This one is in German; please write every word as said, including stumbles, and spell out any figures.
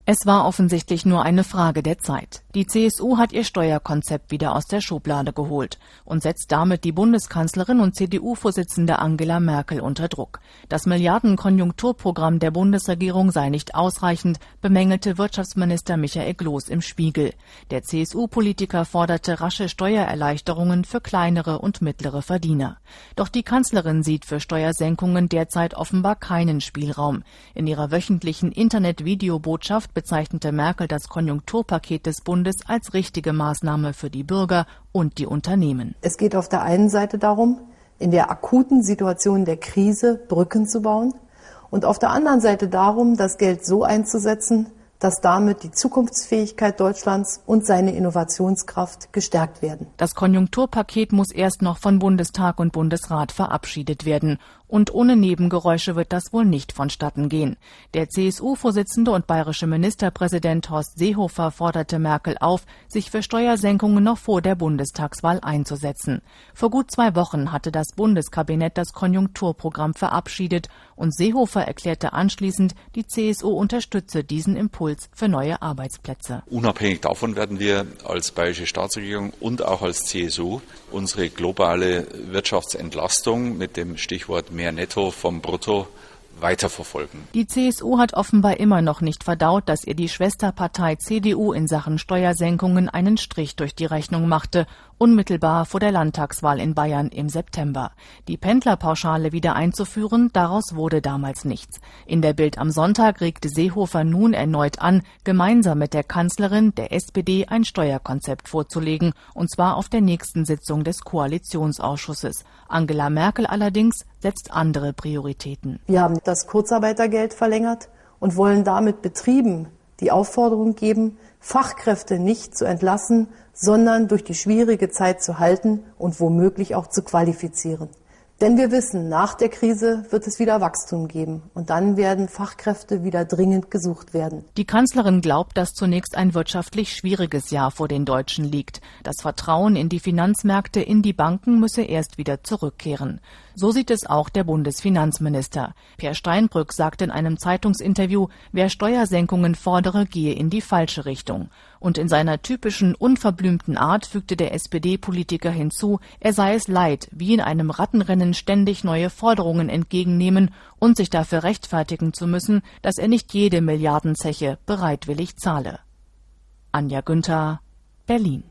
Es war offensichtlich nur eine Frage der Zeit. Die C S U hat ihr Steuerkonzept wieder aus der Schublade geholt und setzt damit die Bundeskanzlerin und C D U-Vorsitzende Angela Merkel unter Druck. Das Milliardenkonjunkturprogramm der Bundesregierung sei nicht ausreichend, bemängelte Wirtschaftsminister Michael Gloß im Spiegel. Der C S U-Politiker forderte rasche Steuererleichterungen für kleinere und mittlere Verdiener. Doch die Kanzlerin sieht für Steuersenkungen derzeit offenbar keinen Spielraum. In ihrer wöchentlichen Internet-Videobotschaft bezeichnete Merkel das Konjunkturpaket des Bundes als richtige Maßnahme für die Bürger und die Unternehmen. Es geht auf der einen Seite darum, in der akuten Situation der Krise Brücken zu bauen und auf der anderen Seite darum, das Geld so einzusetzen, dass damit die Zukunftsfähigkeit Deutschlands und seine Innovationskraft gestärkt werden. Das Konjunkturpaket muss erst noch von Bundestag und Bundesrat verabschiedet werden. Und ohne Nebengeräusche wird das wohl nicht vonstatten gehen. Der C S U-Vorsitzende und bayerische Ministerpräsident Horst Seehofer forderte Merkel auf, sich für Steuersenkungen noch vor der Bundestagswahl einzusetzen. Vor gut zwei Wochen hatte das Bundeskabinett das Konjunkturprogramm verabschiedet und Seehofer erklärte anschließend, die C S U unterstütze diesen Impuls für neue Arbeitsplätze. Unabhängig davon werden wir als bayerische Staatsregierung und auch als C S U unsere globale Wirtschaftsentlastung mit dem Stichwort mehr Netto vom Brutto weiterverfolgen. Die C S U hat offenbar immer noch nicht verdaut, dass ihr die Schwesterpartei C D U in Sachen Steuersenkungen einen Strich durch die Rechnung machte, unmittelbar vor der Landtagswahl in Bayern im September. Die Pendlerpauschale wieder einzuführen, daraus wurde damals nichts. In der Bild am Sonntag regte Seehofer nun erneut an, gemeinsam mit der Kanzlerin, der S P D, ein Steuerkonzept vorzulegen, und zwar auf der nächsten Sitzung des Koalitionsausschusses. Angela Merkel allerdings setzt andere Prioritäten. Wir haben das Kurzarbeitergeld verlängert und wollen damit Betrieben die Aufforderung geben, Fachkräfte nicht zu entlassen, sondern durch die schwierige Zeit zu halten und womöglich auch zu qualifizieren. Denn wir wissen, nach der Krise wird es wieder Wachstum geben und dann werden Fachkräfte wieder dringend gesucht werden. Die Kanzlerin glaubt, dass zunächst ein wirtschaftlich schwieriges Jahr vor den Deutschen liegt. Das Vertrauen in die Finanzmärkte, in die Banken müsse erst wieder zurückkehren. So sieht es auch der Bundesfinanzminister. Peer Steinbrück sagte in einem Zeitungsinterview, wer Steuersenkungen fordere, gehe in die falsche Richtung. Und in seiner typischen, unverblümten Art fügte der S P D-Politiker hinzu, er sei es leid, wie in einem Rattenrennen ständig neue Forderungen entgegennehmen und sich dafür rechtfertigen zu müssen, dass er nicht jede Milliardenzeche bereitwillig zahle. Anja Günther, Berlin.